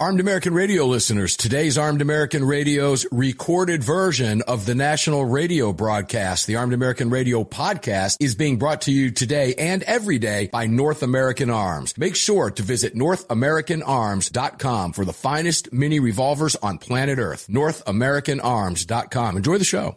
Armed American Radio listeners, today's Armed American Radio's recorded version of the national radio broadcast, the Armed American Radio podcast, is being brought to you today and every day by North American Arms. Make sure to visit NorthAmericanArms.com for the finest mini revolvers on planet Earth. NorthAmericanArms.com. Enjoy the show.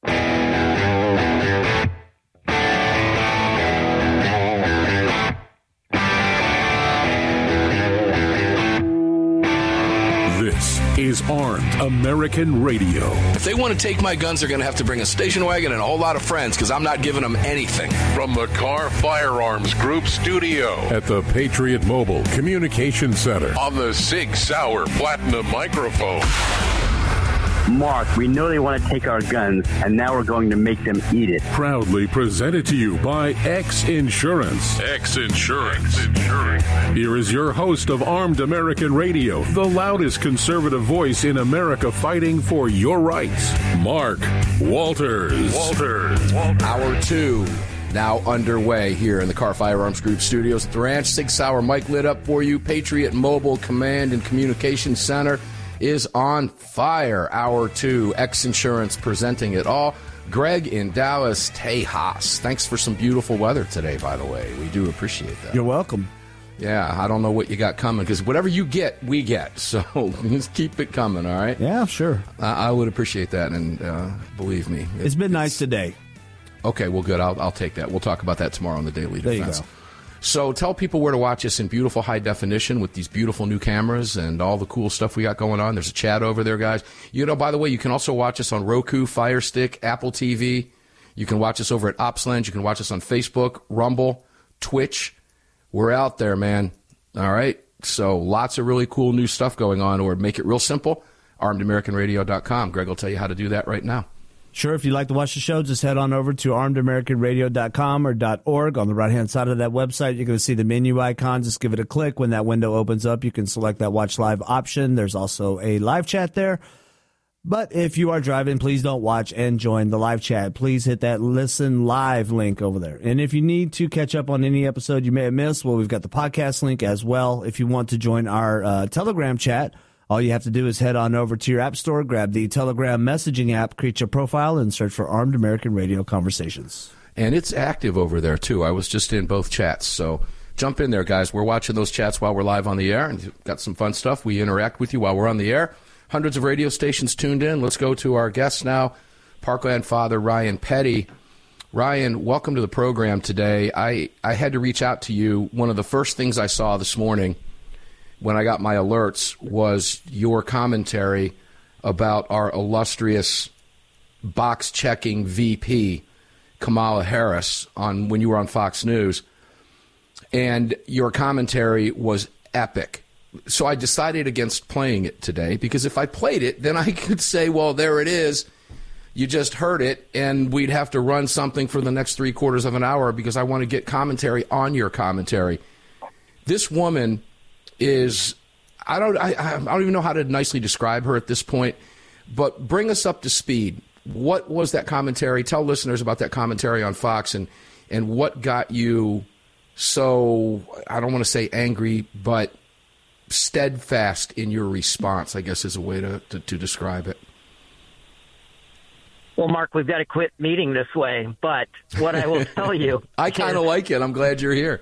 This is Armed American Radio. If they want to take my guns, they're going to have to bring a station wagon and a whole lot of friends because I'm not giving them anything. From the Car Firearms Group studio At the Patriot Mobile Communication Center. on the Sig Sauer Platinum microphone. Mark, we know they want to take our guns, and now we're going to make them eat it. Proudly presented to you by X Insurance. X Insurance. Here is your host of Armed American Radio, the loudest conservative voice in America fighting for your rights, Mark Walters. Hour 2 now underway here in the Car Firearms Group studios at the ranch. Sig Sauer mic lit up for you. Patriot Mobile Command and Communication Center is on fire. Hour 2, X Insurance presenting it all. Greg in Dallas, Tejas. Thanks for some beautiful weather today, by the way. We do appreciate that. You're welcome. Yeah, I don't know what you got coming, because whatever you get, we get. So just keep it coming, all right? Yeah, sure. I would appreciate that, and believe me. It's been nice today. Okay, well, good. I'll take that. We'll talk about that tomorrow on the Daily There you Defense. go. So tell people where to watch us in beautiful high definition with these beautiful new cameras and all the cool stuff we got going on. There's a chat over there, guys. You know, by the way, you can also watch us on Roku, Fire Stick, Apple TV. You can watch us over at OpsLens. You can watch us on Facebook, Rumble, Twitch. We're out there, man. All right? So lots of really cool new stuff going on. Or make it real simple, armedamericanradio.com. Greg will tell you how to do that right now. Sure, if you'd like to watch the show, just head on over to armedamericanradio.com or .org. On the right-hand side of that website, you're going to see the menu icon. Just give it a click. When that window opens up, you can select that Watch Live option. There's also a live chat there. But if you are driving, please don't watch and join the live chat. Please hit that Listen Live link over there. And if you need to catch up on any episode you may have missed, well, we've got the podcast link as well. If you want to join our Telegram chat, all you have to do is head on over to your app store, grab the Telegram messaging app, create your profile, and search for Armed American Radio Conversations. And it's active over there, too. I was just in both chats. So jump in there, guys. We're watching those chats while we're live on the air, and got some fun stuff. We interact with you while we're on the air. Hundreds of radio stations tuned in. Let's go to our guest now, Parkland Father Ryan Petty. Ryan, welcome to the program today. I had to reach out to you. One of the first things I saw this morning when I got my alerts was your commentary about our illustrious box-checking VP, Kamala Harris, when you were on Fox News. And your commentary was epic. So I decided against playing it today, because if I played it, then I could say, well, there it is. You just heard it, and we'd have to run something for the next 3/4 of an hour because I want to get commentary on your commentary. This woman is, I don't even know how to nicely describe her at this point, but bring us up to speed. What was that commentary? Tell listeners about that commentary on Fox, and what got you so, I don't want to say angry, but steadfast in your response, I guess is a way to describe it. Well, Mark, we've got to quit meeting this way, but what I will tell you... I kind of like it. I'm glad you're here.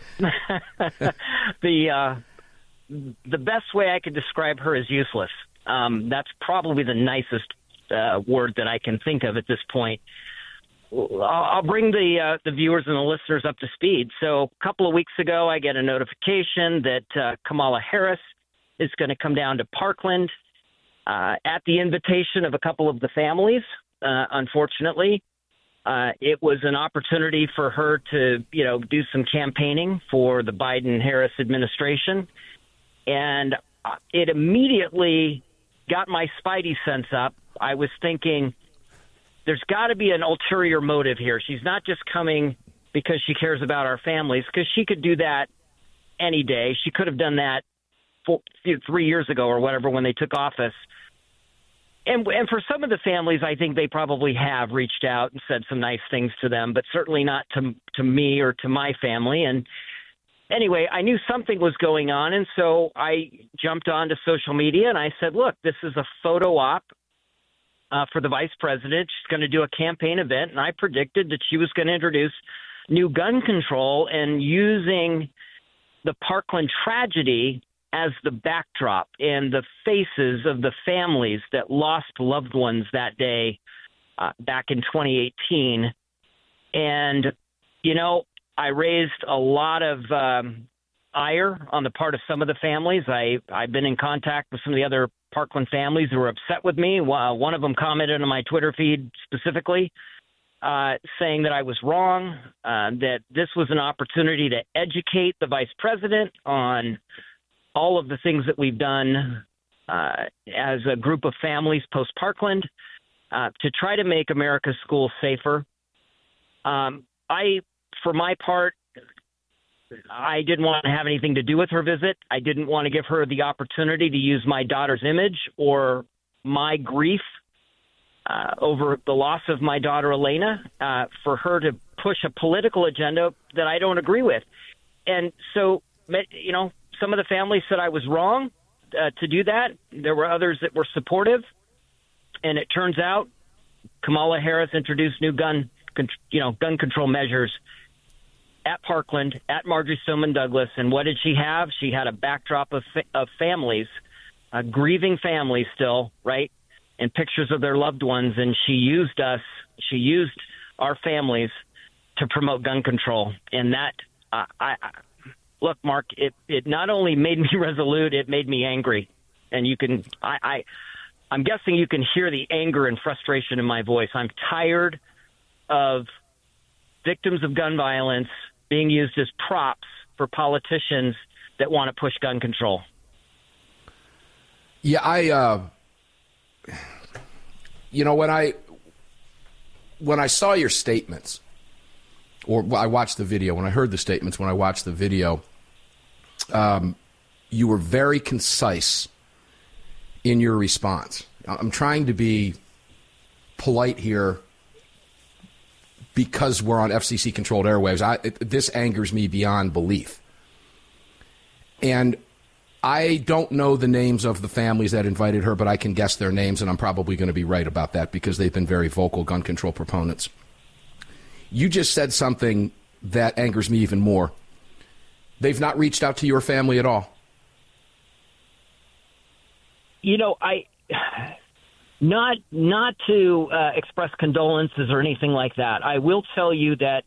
The best way I could describe her is useless. That's probably the nicest word that I can think of at this point. I'll bring the viewers and the listeners up to speed. So a couple of weeks ago, I get a notification that Kamala Harris is going to come down to Parkland at the invitation of a couple of the families, unfortunately. It was an opportunity for her to, do some campaigning for the Biden-Harris administration. And it immediately got my spidey sense up. I was thinking, there's got to be an ulterior motive here. She's not just coming because she cares about our families, because she could do that any day. She could have done that 3 years ago or whatever when they took office. And for some of the families, I think they probably have reached out and said some nice things to them, but certainly not to me or to my family. And anyway, I knew something was going on, and so I jumped onto social media and I said, look, this is a photo op for the vice president. She's going to do a campaign event, and I predicted that she was going to introduce new gun control and using the Parkland tragedy as the backdrop and the faces of the families that lost loved ones that day back in 2018. And, you know, I raised a lot of ire on the part of some of the families. I've been in contact with some of the other Parkland families who were upset with me. One of them commented on my Twitter feed specifically, saying that I was wrong, that this was an opportunity to educate the vice president on all of the things that we've done as a group of families post-Parkland to try to make America's schools safer. For my part, I didn't want to have anything to do with her visit. I didn't want to give her the opportunity to use my daughter's image or my grief over the loss of my daughter, Elena, for her to push a political agenda that I don't agree with. And so, you know, some of the families said I was wrong to do that. There were others that were supportive. And it turns out Kamala Harris introduced new gun control measures at Parkland, at Marjorie Stoneman Douglas. And what did she have? She had a backdrop of families, grieving families still, right? And pictures of their loved ones. And she used our families to promote gun control. And that, look, Mark, it not only made me resolute, it made me angry. And I'm guessing you can hear the anger and frustration in my voice. I'm tired of victims of gun violence being used as props for politicians that want to push gun control. Yeah, when I saw your statements, or I watched the video, when I heard the statements, when I watched the video, you were very concise in your response. I'm trying to be polite here because we're on FCC-controlled airwaves. This angers me beyond belief. And I don't know the names of the families that invited her, but I can guess their names, and I'm probably going to be right about that because they've been very vocal gun control proponents. You just said something that angers me even more. They've not reached out to your family at all. You know, not to express condolences or anything like that. I will tell you that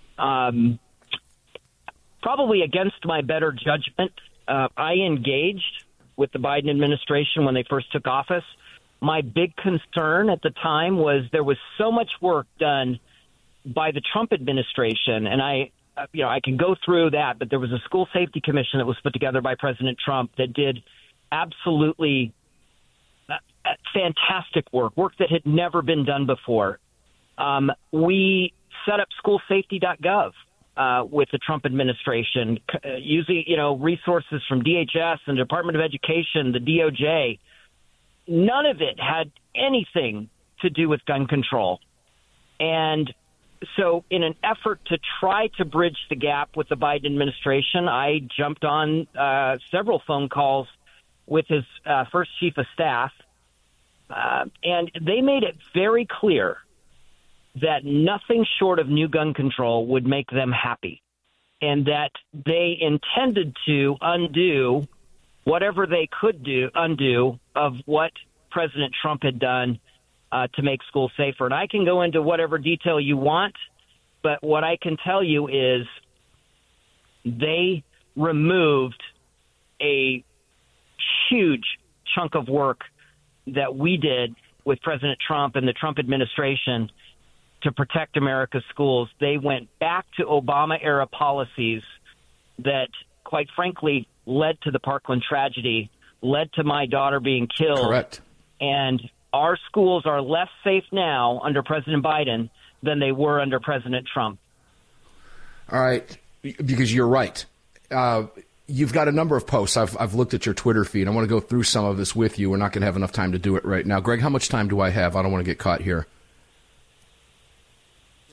probably against my better judgment, I engaged with the Biden administration when they first took office. My big concern at the time was there was so much work done by the Trump administration, and I can go through that, but there was a school safety commission that was put together by President Trump that did absolutely fantastic work that had never been done before. We set up schoolsafety.gov with the Trump administration, using resources from DHS and Department of Education, the DOJ. None of it had anything to do with gun control. And so in an effort to try to bridge the gap with the Biden administration, I jumped on several phone calls with his first chief of staff, and they made it very clear that nothing short of new gun control would make them happy, and that they intended to undo whatever they could undo of what President Trump had done to make schools safer. And I can go into whatever detail you want, but what I can tell you is they removed a huge chunk of work that we did with President Trump and the Trump administration to protect America's schools. They went back to Obama-era policies that, quite frankly, led to the Parkland tragedy, led to my daughter being killed. Correct. And our schools are less safe now under President Biden than they were under President Trump. All right, because you're right. You've got a number of posts. I've looked at your Twitter feed. I want to go through some of this with you. We're not going to have enough time to do it right now. Greg, how much time do I have? I don't want to get caught here.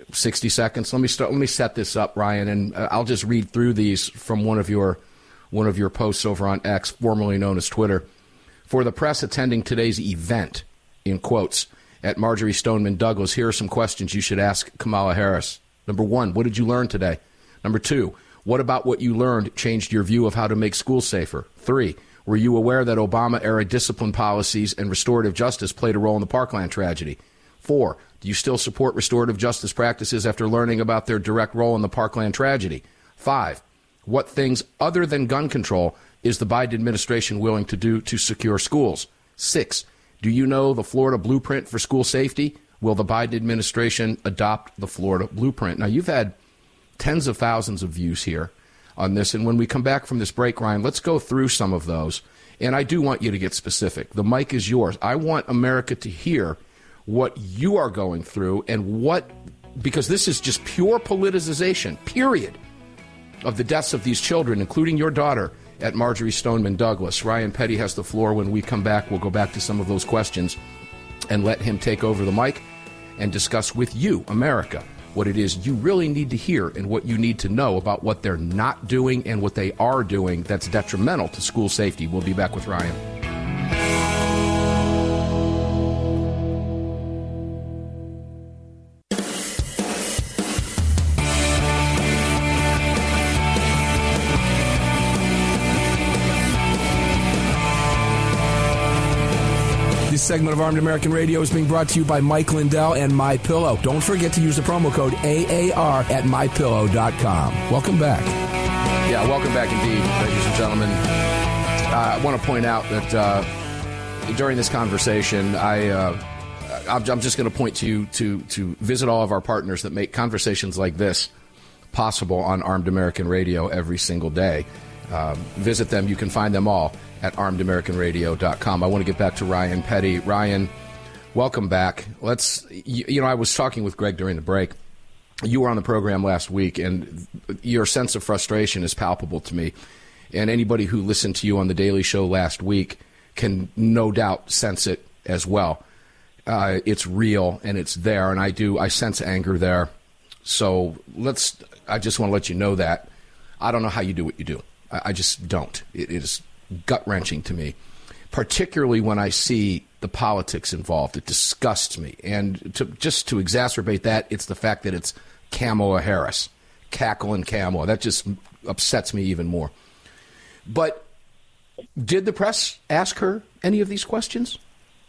60 seconds. Let me set this up, Ryan, and I'll just read through these from one of your posts over on X, formerly known as Twitter. For the press attending today's event, in quotes, at Marjory Stoneman Douglas, here are some questions you should ask Kamala Harris. Number 1, what did you learn today? Number 2, what about what you learned changed your view of how to make schools safer? 3, were you aware that Obama-era discipline policies and restorative justice played a role in the Parkland tragedy? 4, do you still support restorative justice practices after learning about their direct role in the Parkland tragedy? 5, what things other than gun control is the Biden administration willing to do to secure schools? 6, do you know the Florida blueprint for school safety? Will the Biden administration adopt the Florida blueprint? Now, you've had tens of thousands of views here on this, and when we come back from this break, Ryan, let's go through some of those. And I do want you to get specific. The mic is yours. I want America to hear what you are going through and because this is just pure politicization, period, of the deaths of these children, including your daughter at Marjory Stoneman Douglas. Ryan Petty has the floor. When we come back, we'll go back to some of those questions and let him take over the mic and discuss with you, America, what it is you really need to hear and what you need to know about what they're not doing and what they are doing that's detrimental to school safety. We'll be back with Ryan. This segment of Armed American Radio is being brought to you by Mike Lindell and MyPillow. Don't forget to use the promo code AAR at MyPillow.com. Welcome back. Yeah, welcome back indeed, ladies and gentlemen. I want to point out that during this conversation, I'm just going to point to you to visit all of our partners that make conversations like this possible on Armed American Radio every single day. Visit them. You can find them all at armedamericanradio.com. I want to get back to Ryan Petty. Ryan, welcome back. I was talking with Greg during the break. You were on the program last week, and your sense of frustration is palpable to me. And anybody who listened to you on The Daily Show last week can no doubt sense it as well. It's real, and it's there, and I sense anger there. So I just want to let you know that. I don't know how you do what you do. I just don't. It is gut-wrenching to me, particularly when I see the politics involved. It disgusts me. And to exacerbate that, it's the fact that it's Kamala Harris, Cackle and Kamala. That just upsets me even more. But did the press ask her any of these questions?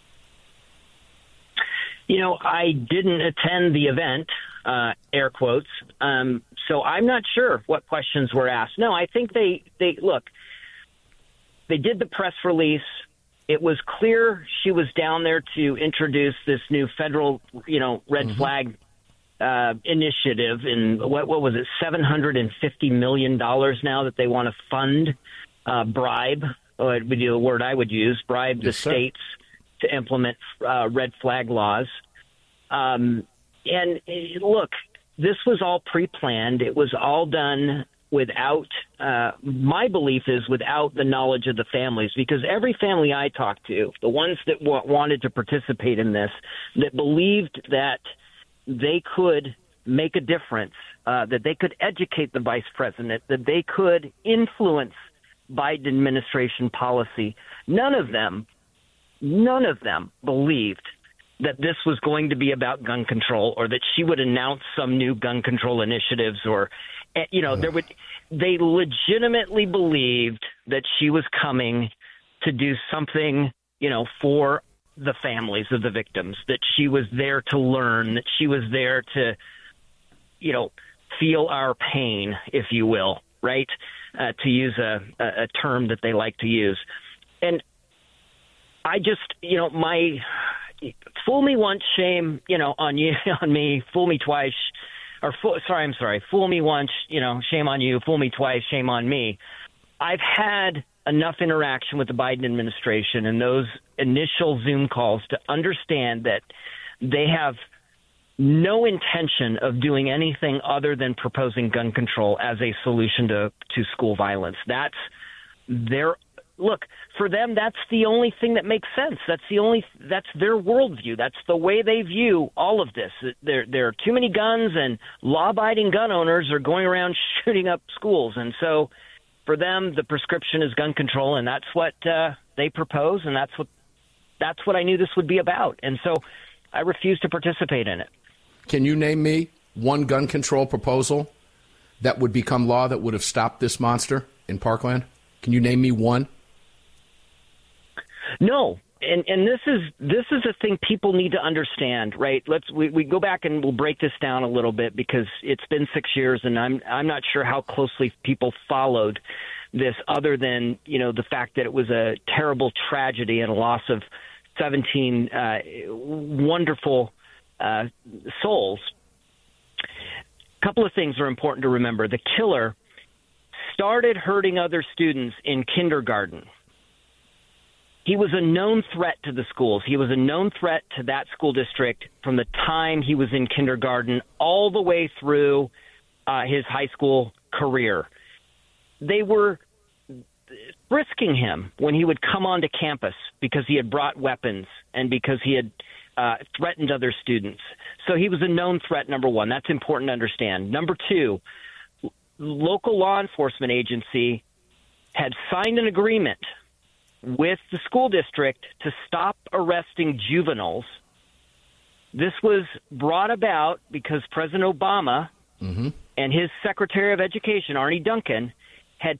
I didn't attend the event, air quotes, so I'm not sure what questions were asked. No, I think they look. They did the press release. It was clear she was down there to introduce this new federal, red flag initiative. And what was it, $750 million now that they want to fund, bribe, would be the word I would use, bribe the states to implement red flag laws. And look, this was all pre-planned. It was all done without, my belief is without the knowledge of the families, because every family I talked to, the ones that wanted to participate in this, that believed that they could make a difference, that they could educate the vice president, that they could influence Biden administration policy, none of them believed that this was going to be about gun control, or that she would announce some new gun control initiatives, or they legitimately believed that she was coming to do something, for the families of the victims, that she was there to learn, that she was there to, feel our pain, if you will, right? To use a term that they like to use. And I just, fool me once, shame, on you, on me, fool me twice. Fool me once, shame on you. Fool me twice, shame on me. I've had enough interaction with the Biden administration and those initial Zoom calls to understand that they have no intention of doing anything other than proposing gun control as a solution to school violence. That's their look, for them, that's the only thing that makes sense. That's their worldview. That's the way they view all of this. There are too many guns, and law-abiding gun owners are going around shooting up schools. And so for them, the prescription is gun control, and that's what they propose, and that's what I knew this would be about. And so I refuse to participate in it. Can you name me one gun control proposal that would become law that would have stopped this monster in Parkland? Can you name me one? No. And this is a thing people need to understand, right? We go back and we'll break this down a little bit, because it's been 6 years, and I'm not sure how closely people followed this, other than, the fact that it was a terrible tragedy and a loss of 17 wonderful souls. A couple of things are important to remember. The killer started hurting other students in kindergarten. He was a known threat to the schools. He was a known threat to that school district from the time he was in kindergarten all the way through his high school career. They were frisking him when he would come onto campus because he had brought weapons and because he had threatened other students. So he was a known threat, number one. That's important to understand. Number two, local law enforcement agency had signed an agreement with the school district to stop arresting juveniles. This was brought about because President Obama and his Secretary of Education, Arne Duncan, had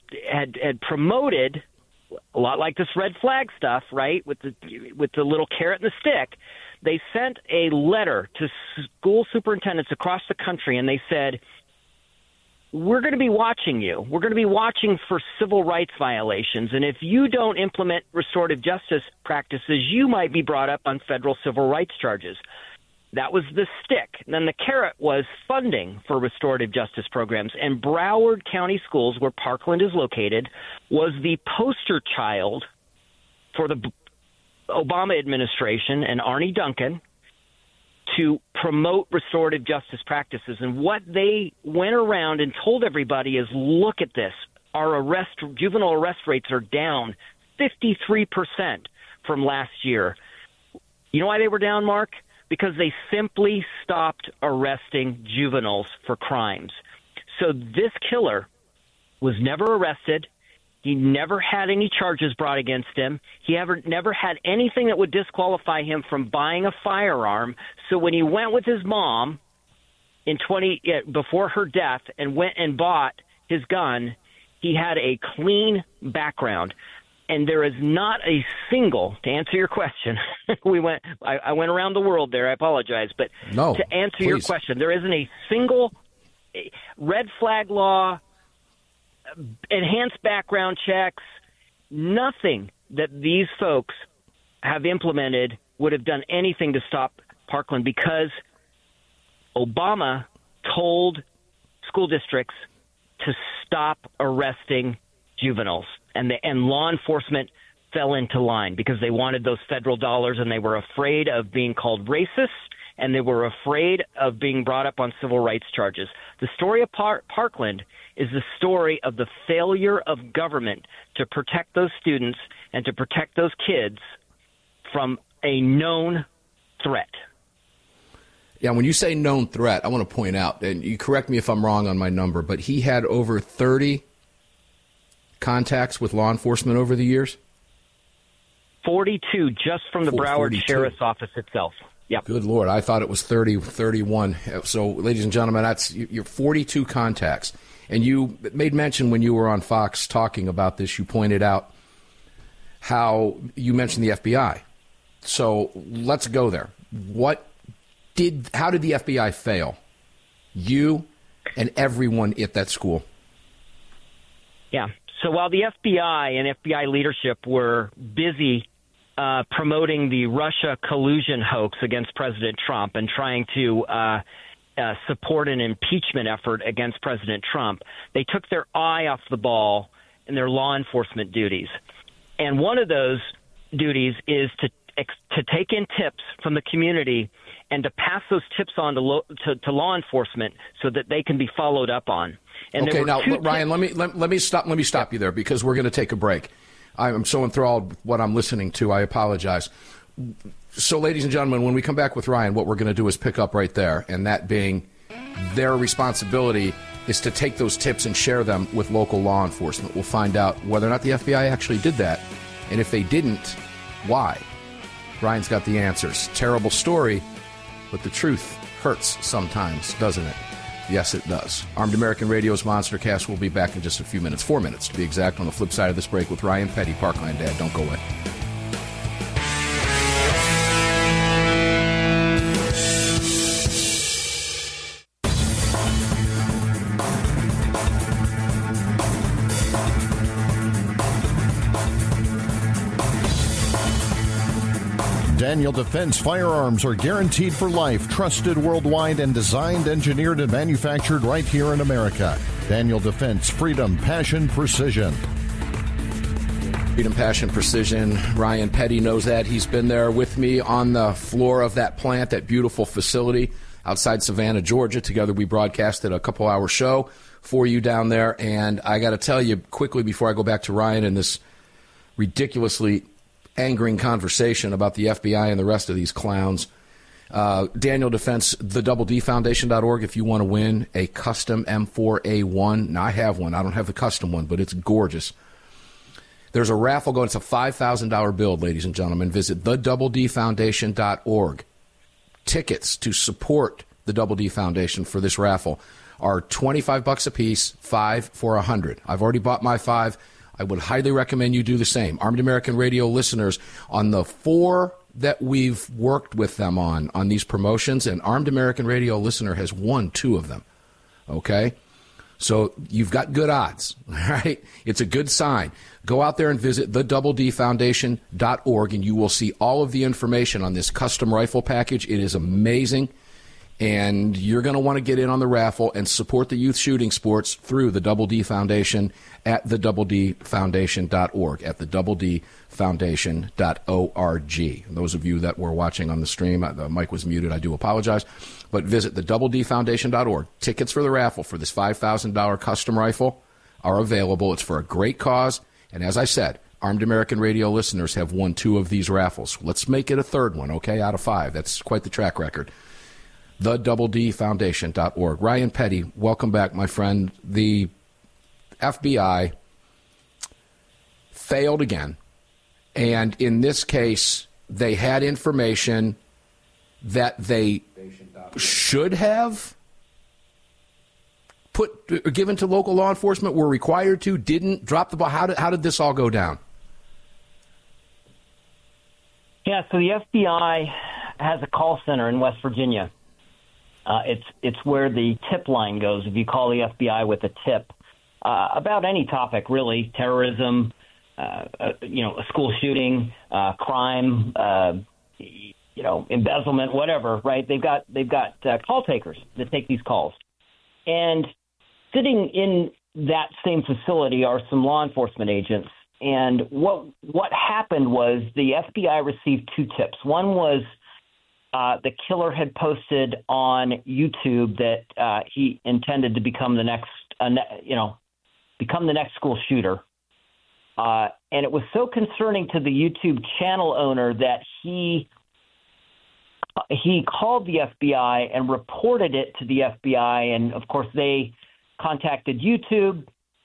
promoted, a lot like this red flag stuff, right, with the little carrot and the stick. They sent a letter to school superintendents across the country, and they said, we're going to be watching you. We're going to be watching for civil rights violations, and if you don't implement restorative justice practices, you might be brought up on federal civil rights charges. That was the stick. And then the carrot was funding for restorative justice programs. And Broward County Schools, where Parkland is located, was the poster child for the Obama administration and Arne Duncan to promote restorative justice practices. And what they went around and told everybody is, look at this. Our juvenile arrest rates are down 53% from last year. You know why they were down, Mark? Because they simply stopped arresting juveniles for crimes. So this killer was never arrested. He never had any charges brought against him. He never had anything that would disqualify him from buying a firearm. So when he went with his mom before her death and went and bought his gun, he had a clean background. And there is not a single, to answer your question, I went around the world there, I apologize, but no, to answer please. your question, there isn't a single red flag law, enhanced background checks, nothing that these folks have implemented would have done anything to stop Parkland, because Obama told school districts to stop arresting juveniles. And law enforcement fell into line because they wanted those federal dollars, and they were afraid of being called racist, and they were afraid of being brought up on civil rights charges. The story of Parkland is the story of the failure of government to protect those students and to protect those kids from a known threat. Yeah, when you say known threat, I want to point out, and you correct me if I'm wrong on my number, but he had over 30 contacts with law enforcement over the years? 42 just from the Broward 42. Sheriff's Office itself. Yep. Good Lord. I thought it was 31. So, ladies and gentlemen, that's your 42 contacts. And you made mention when you were on Fox talking about this, you pointed out how you mentioned the FBI. So let's go there. How did the FBI fail you and everyone at that school? Yeah. So while the FBI and FBI leadership were busy promoting the Russia collusion hoax against President Trump and trying to support an impeachment effort against President Trump, they took their eye off the ball in their law enforcement duties. And one of those duties is to take in tips from the community and to pass those tips on to law enforcement so that they can be followed up on. And okay, now Ryan, let me stop you there because we're going to take a break. I'm so enthralled with what I'm listening to. I apologize. So, ladies and gentlemen, when we come back with Ryan, what we're going to do is pick up right there, and that being their responsibility is to take those tips and share them with local law enforcement. We'll find out whether or not the FBI actually did that, and if they didn't, why. Ryan's got the answers. Terrible story, but the truth hurts sometimes, doesn't it? Yes, it does. Armed American Radio's Monstercast will be back in just a few minutes, 4 minutes to be exact, on the flip side of this break with Ryan Petty, Parkland Dad. Don't go away. Daniel Defense firearms are guaranteed for life, trusted worldwide, and designed, engineered, and manufactured right here in America. Daniel Defense, freedom, passion, precision. Freedom, passion, precision. Ryan Petty knows that. He's been there with me on the floor of that plant, that beautiful facility outside Savannah, Georgia. Together we broadcasted a couple-hour show for you down there. And I got to tell you quickly before I go back to Ryan and this ridiculously angering conversation about the FBI and the rest of these clowns. Daniel Defense, the DoubleDFoundation.org if you want to win a custom M4A1. Now, I have one. I don't have the custom one, but it's gorgeous. There's a raffle going. It's a $5,000 build, ladies and gentlemen. Visit thedoubledfoundation.org. Tickets to support the Double D Foundation for this raffle are $25 a piece, 5 for $100. I've already bought my 5. I would highly recommend you do the same. Armed American Radio listeners, on the 4 that we've worked with them on these promotions, an Armed American Radio listener has won 2 of them. Okay? So you've got good odds, all right? It's a good sign. Go out there and visit thedoubledfoundation.org, and you will see all of the information on this custom rifle package. It is amazing. And you're going to want to get in on the raffle and support the youth shooting sports through the Double D Foundation at thedoubledfoundation.org, at thedoubledfoundation.org. And those of you that were watching on the stream, the mic was muted, I do apologize. But visit thedoubledfoundation.org. Tickets for the raffle for this $5,000 custom rifle are available. It's for a great cause. And as I said, Armed American Radio listeners have won 2 of these raffles. Let's make it a third one, okay, out of 5. That's quite the track record. TheDoubleDFoundation.org. Ryan Petty, welcome back, my friend. The FBI failed again, and in this case, they had information that they should have given to local law enforcement, were required to, didn't, drop the ball. How did this all go down? Yeah, so the FBI has a call center in West Virginia. It's where the tip line goes. If you call the FBI with a tip about any topic, really, terrorism, a school shooting, crime, embezzlement, whatever, right? They've got call takers that take these calls, and sitting in that same facility are some law enforcement agents. And what happened was the FBI received 2 tips. One was the killer had posted on YouTube that he intended to become the next school shooter. And it was so concerning to the YouTube channel owner that he called the FBI and reported it to the FBI. And, of course, they contacted YouTube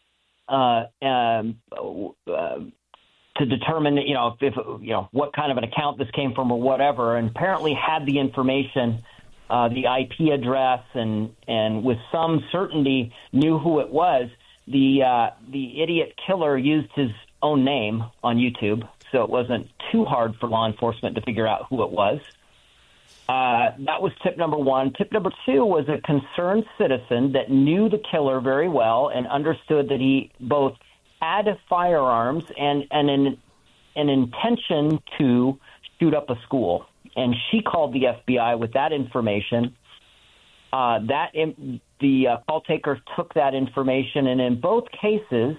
to determine, if what kind of an account this came from or whatever, and apparently had the information, the IP address, and with some certainty knew who it was. The idiot killer used his own name on YouTube, so it wasn't too hard for law enforcement to figure out who it was. That was tip number 1. Tip number 2 was a concerned citizen that knew the killer very well and understood that he both had firearms and an intention to shoot up a school. And she called the FBI with that information. The call takers took that information, and in both cases,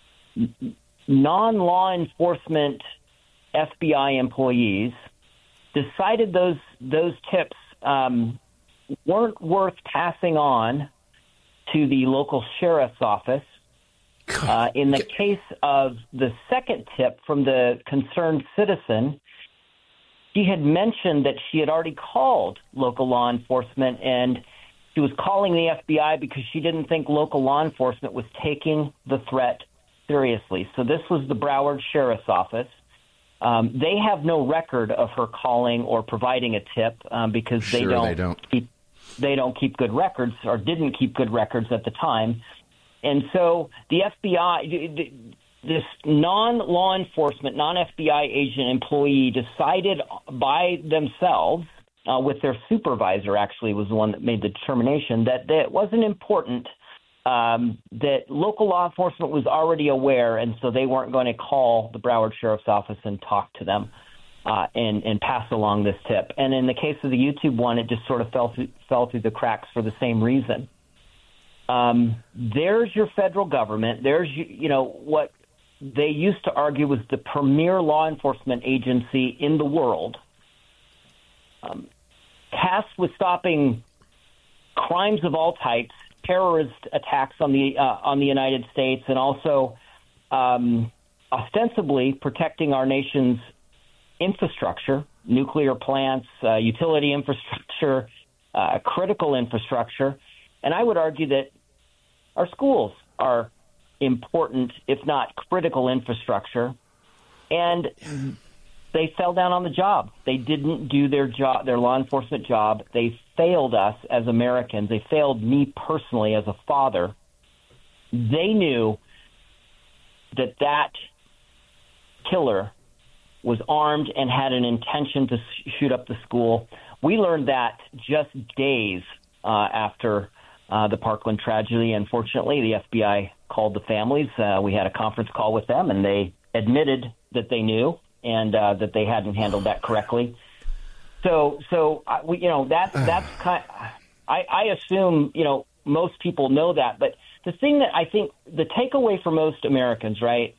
non-law enforcement FBI employees decided those tips weren't worth passing on to the local sheriff's office, In the case of the second tip from the concerned citizen, she had mentioned that she had already called local law enforcement, and she was calling the FBI because she didn't think local law enforcement was taking the threat seriously. So this was the Broward Sheriff's Office. They have no record of her calling or providing a tip because they don't keep good records, or didn't keep good records at the time. And so the FBI, this non-law enforcement, non-FBI agent employee decided by themselves, with their supervisor actually was the one that made the determination, that it wasn't important, that local law enforcement was already aware, and so they weren't going to call the Broward Sheriff's Office and talk to them and pass along this tip. And in the case of the YouTube one, it just sort of fell through the cracks for the same reason. There's your federal government. There's, what they used to argue was the premier law enforcement agency in the world, tasked with stopping crimes of all types, terrorist attacks on the United States, and also ostensibly protecting our nation's infrastructure, nuclear plants, utility infrastructure, critical infrastructure. And I would argue that our schools are important, if not critical infrastructure, and they fell down on the job. They didn't do their job, their law enforcement job. They failed us as Americans. They failed me personally as a father. They knew that killer was armed and had an intention to shoot up the school. We learned that just days after the Parkland tragedy. Unfortunately, the FBI called the families. We had a conference call with them, and they admitted that they knew and that they hadn't handled that correctly. So that's kind. I assume most people know that, but the thing that I think the takeaway for most Americans, right?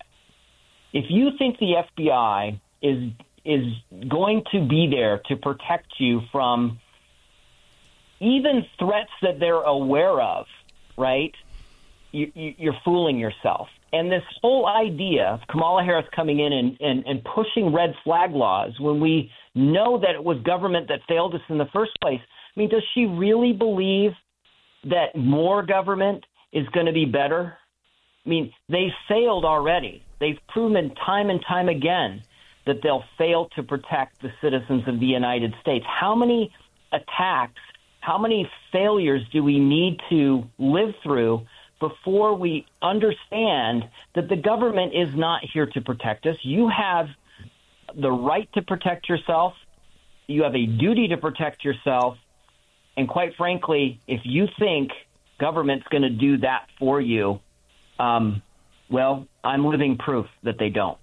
If you think the FBI is going to be there to protect you from even threats that they're aware of, right? You're fooling yourself. And this whole idea of Kamala Harris coming in and pushing red flag laws when we know that it was government that failed us in the first place. I mean, does she really believe that more government is going to be better? I mean, they failed already. They've proven time and time again that they'll fail to protect the citizens of the United States. How many attacks, how many failures do we need to live through before we understand that the government is not here to protect us? You have the right to protect yourself. You have a duty to protect yourself. And quite frankly, if you think government's going to do that for you, well, I'm living proof that they don't.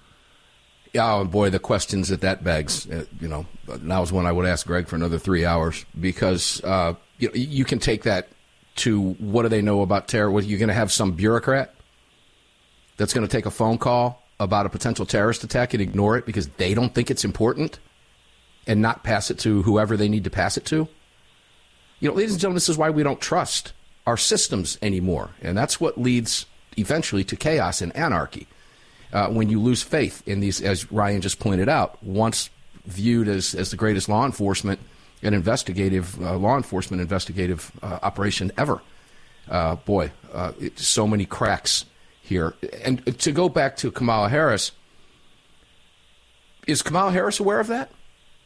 Oh, boy, the questions that begs, now is when I would ask Greg for another 3 hours, because you can take that to what do they know about terror? What, you're going to have some bureaucrat that's going to take a phone call about a potential terrorist attack and ignore it because they don't think it's important and not pass it to whoever they need to pass it to? Ladies and gentlemen, this is why we don't trust our systems anymore. And that's what leads eventually to chaos and anarchy. When you lose faith in these, as Ryan just pointed out, once viewed as the greatest law enforcement and investigative operation ever. So many cracks here. And to go back to Kamala Harris, is Kamala Harris aware of that?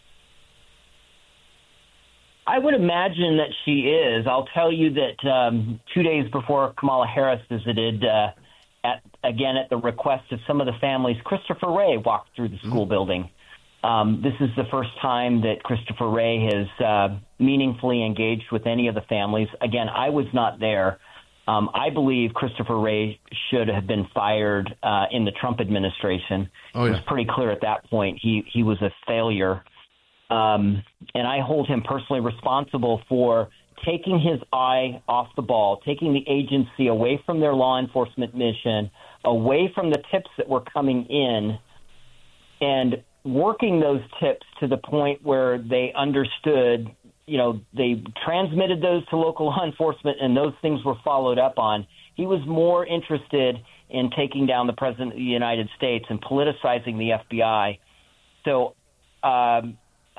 I would imagine that she is. I'll tell you that 2 days before Kamala Harris visited, at the request of some of the families, Christopher Wray walked through the school building. This is the first time that Christopher Wray has meaningfully engaged with any of the families. Again, I was not there. I believe Christopher Wray should have been fired in the Trump administration. Oh, yeah. It was pretty clear at that point he was a failure. And I hold him personally responsible for taking his eye off the ball, taking the agency away from their law enforcement mission, away from the tips that were coming in, and working those tips to the point where they understood, they transmitted those to local law enforcement and those things were followed up on. He was more interested in taking down the President of the United States and politicizing the FBI. So I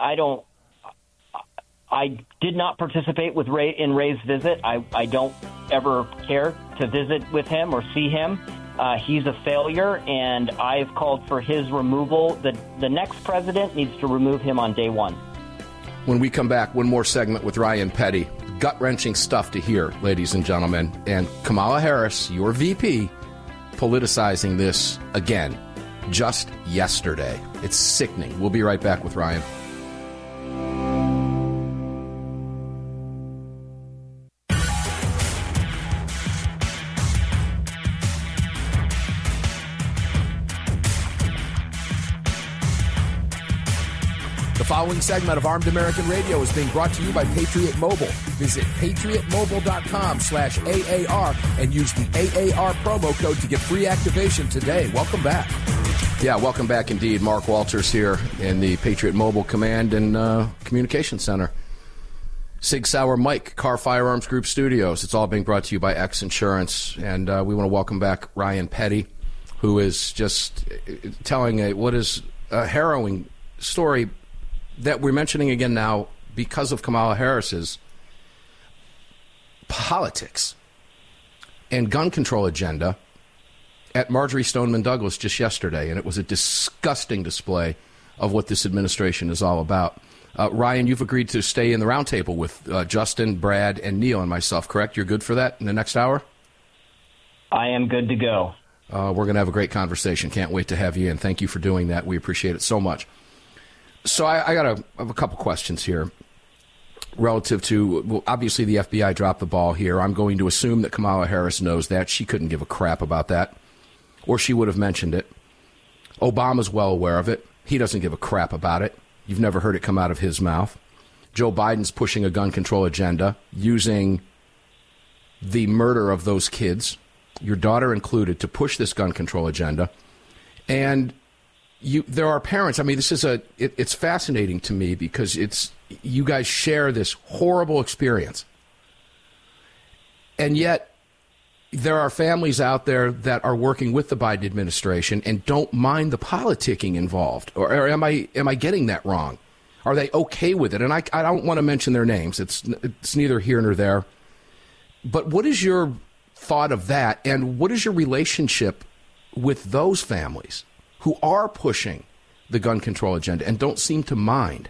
did not participate in Ray's visit. I don't ever care to visit with him or see him. He's a failure, and I've called for his removal. The next president needs to remove him on day one. When we come back, one more segment with Ryan Petty. Gut-wrenching stuff to hear, ladies and gentlemen. And Kamala Harris, your VP, politicizing this again just yesterday. It's sickening. We'll be right back with Ryan. The following segment of Armed American Radio is being brought to you by Patriot Mobile. Visit patriotmobile.com/AAR and use the AAR promo code to get free activation today. Welcome back. Yeah, welcome back indeed. Mark Walters here in the Patriot Mobile Command and Communication Center. Sig Sauer Mike, Car Firearms Group Studios. It's all being brought to you by X Insurance. And we want to welcome back Ryan Petty, who is just telling what is a harrowing story that we're mentioning again now because of Kamala Harris's politics and gun control agenda at Marjorie Stoneman Douglas just yesterday. And it was a disgusting display of what this administration is all about. Ryan, you've agreed to stay in the roundtable with Justin, Brad, and Neil and myself, correct? You're good for that in the next hour? I am good to go. We're going to have a great conversation. Can't wait to have you in. Thank you for doing that. We appreciate it so much. So I have a couple questions here relative to, well, obviously the FBI dropped the ball here. I'm going to assume that Kamala Harris knows that. She couldn't give a crap about that, or she would have mentioned it. Obama's well aware of it. He doesn't give a crap about it. You've never heard it come out of his mouth. Joe Biden's pushing a gun control agenda using the murder of those kids, your daughter included, to push this gun control agenda. And there are parents. I mean, this is it's fascinating to me because you guys share this horrible experience. And yet there are families out there that are working with the Biden administration and don't mind the politicking involved. Or am I getting that wrong? Are they okay with it? And I don't want to mention their names. It's neither here nor there. But what is your thought of that? And what is your relationship with those families who are pushing the gun control agenda and don't seem to mind?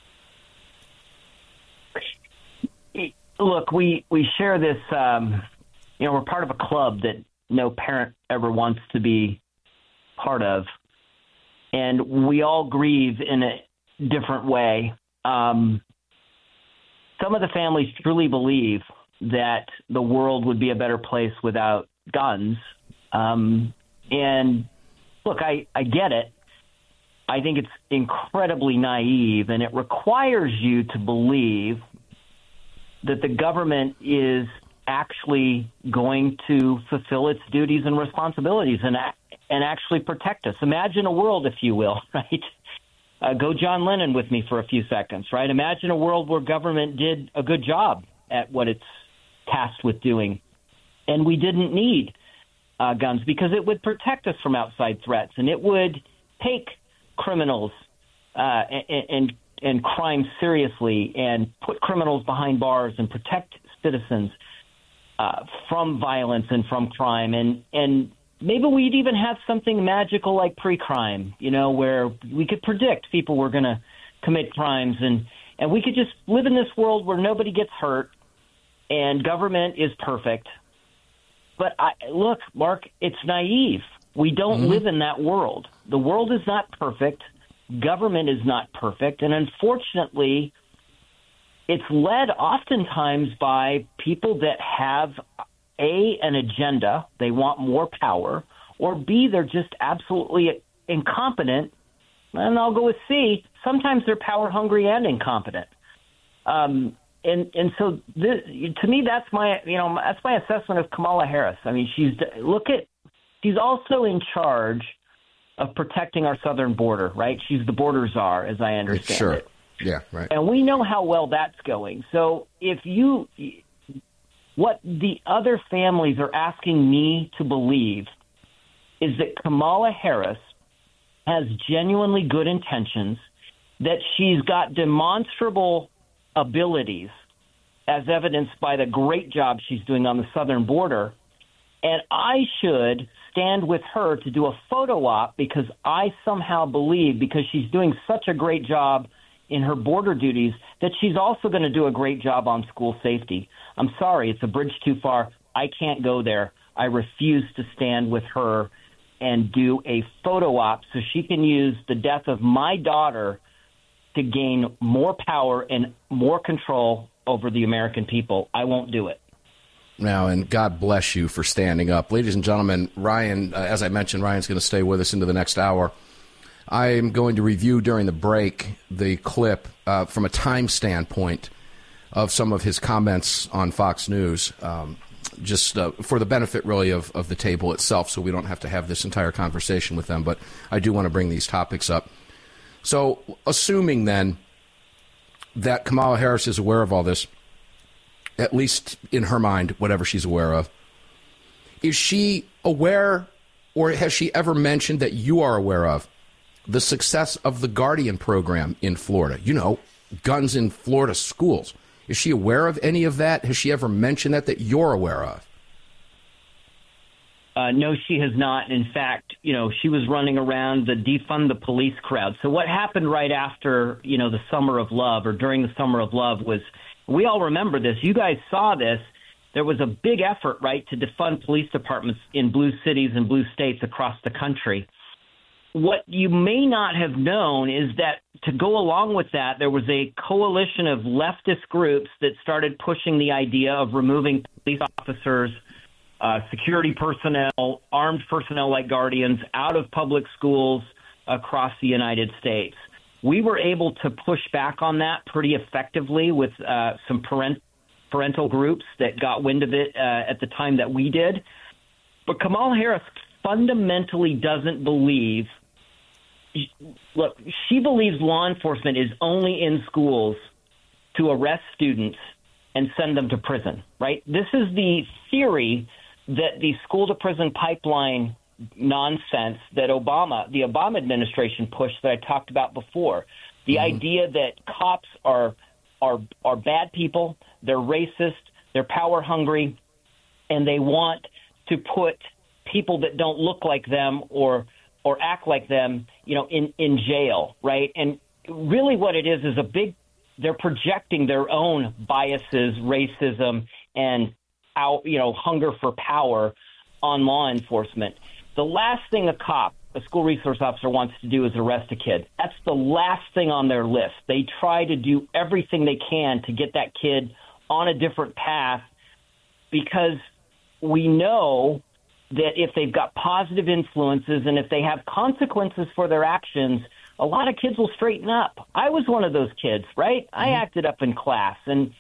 Look, we share this, we're part of a club that no parent ever wants to be part of. And we all grieve in a different way. Some of the families truly believe that the world would be a better place without guns. And look, I get it. I think it's incredibly naive, and it requires you to believe that the government is actually going to fulfill its duties and responsibilities and actually protect us. Imagine a world, if you will, right? Go John Lennon with me for a few seconds, right? Imagine a world where government did a good job at what it's tasked with doing, and we didn't need guns because it would protect us from outside threats, and it would take criminals and crime seriously and put criminals behind bars and protect citizens from violence and from crime. And maybe we'd even have something magical like pre-crime, where we could predict people were going to commit crimes, and we could just live in this world where nobody gets hurt and government is perfect. But look, Mark, it's naive. We don't live in that world. The world is not perfect. Government is not perfect. And unfortunately, it's led oftentimes by people that have, A, an agenda. They want more power. Or B, they're just absolutely incompetent. And I'll go with C. Sometimes they're power hungry and incompetent. And so this, to me, that's my assessment of Kamala Harris. I mean, she's also in charge of protecting our southern border, right? She's the border czar, as I understand it. Yeah, right. And we know how well that's going. So if you What the other families are asking me to believe is that Kamala Harris has genuinely good intentions, that she's got demonstrable abilities, as evidenced by the great job she's doing on the southern border, and I should stand with her to do a photo op because I somehow believe, because she's doing such a great job in her border duties, that she's also going to do a great job on school safety. I'm sorry, it's a bridge too far. I can't go there. I refuse to stand with her and do a photo op so she can use the death of my daughter to gain more power and more control over the American people. I won't do it. Now, and God bless you for standing up. Ladies and gentlemen, Ryan, as I mentioned, Ryan's going to stay with us into the next hour. I am going to review during the break the clip from a time standpoint of some of his comments on Fox News, just for the benefit, really, of the table itself, so we don't have to have this entire conversation with them. But I do want to bring these topics up. So, assuming, then, that Kamala Harris is aware of all this, at least in her mind, whatever she's aware of, is she aware, or has she ever mentioned that you are aware of, the success of the Guardian program in Florida? You know, guns in Florida schools. Is she aware of any of that? Has she ever mentioned that you're aware of? No, she has not. In fact, she was running around the defund the police crowd. So what happened right after, the Summer of Love, or during the Summer of Love, was, we all remember this. You guys saw this. There was a big effort, right, to defund police departments in blue cities and blue states across the country. What you may not have known is that to go along with that, there was a coalition of leftist groups that started pushing the idea of removing police officers, security personnel, armed personnel like Guardians out of public schools across the United States. We were able to push back on that pretty effectively with some parental groups that got wind of it at the time that we did. But Kamala Harris fundamentally doesn't believe. Look, she believes law enforcement is only in schools to arrest students and send them to prison, right? This is the theory that the school-to-prison pipeline nonsense that the Obama administration pushed that I talked about before. The idea that cops are bad people, they're racist, they're power-hungry, and they want to put people that don't look like them or act like them, in jail, right? And really what it is they're projecting their own biases, racism, and hunger for power on law enforcement. The last thing a school resource officer wants to do is arrest a kid. That's the last thing on their list. They try to do everything they can to get that kid on a different path, because we know that if they've got positive influences and if they have consequences for their actions, a lot of kids will straighten up. I was one of those kids, right? I acted up in class, and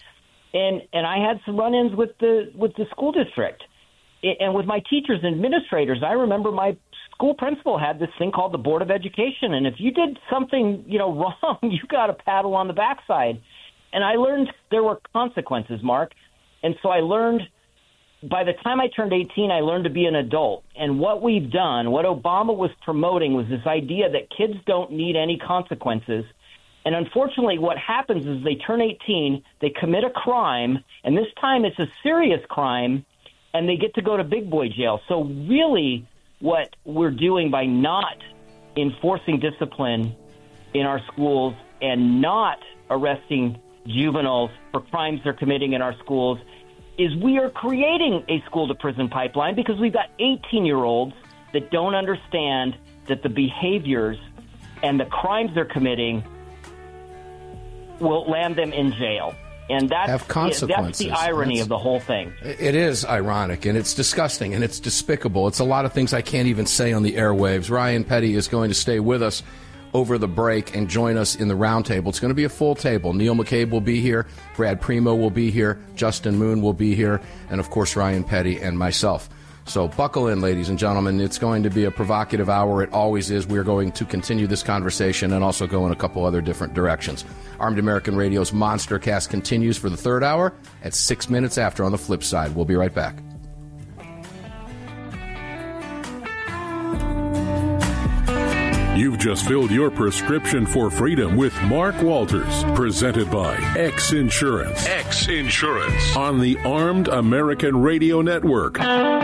I had some run-ins with the school district and with my teachers and administrators. I remember my school principal had this thing called the Board of Education, and if you did something wrong, you got a paddle on the backside. And I learned there were consequences, Mark. And so I learned, by the time I turned 18, I learned to be an adult. And what we've done, what Obama was promoting, was this idea that kids don't need any consequences. And unfortunately, what happens is they turn 18, they commit a crime, and this time it's a serious crime, and they get to go to big boy jail. So really what we're doing by not enforcing discipline in our schools and not arresting juveniles for crimes they're committing in our schools is we are creating a school-to-prison pipeline, because we've got 18-year-olds that don't understand that the behaviors and the crimes they're committing will land them in jail. And that's the irony of the whole thing. It is ironic, and it's disgusting, and it's despicable. It's a lot of things I can't even say on the airwaves. Ryan Petty is going to stay with us over the break and join us in the roundtable. It's going to be a full table. Neil McCabe will be here. Brad Primo will be here. Justin Moon will be here. And, of course, Ryan Petty and myself. So buckle in, ladies and gentlemen. It's going to be a provocative hour. It always is. We're going to continue this conversation and also go in a couple other different directions. Armed American Radio's Monster Cast continues for the third hour at 6 minutes after on the flip side. We'll be right back. You've just filled your prescription for freedom with Mark Walters, presented by X Insurance. X Insurance. On the Armed American Radio Network.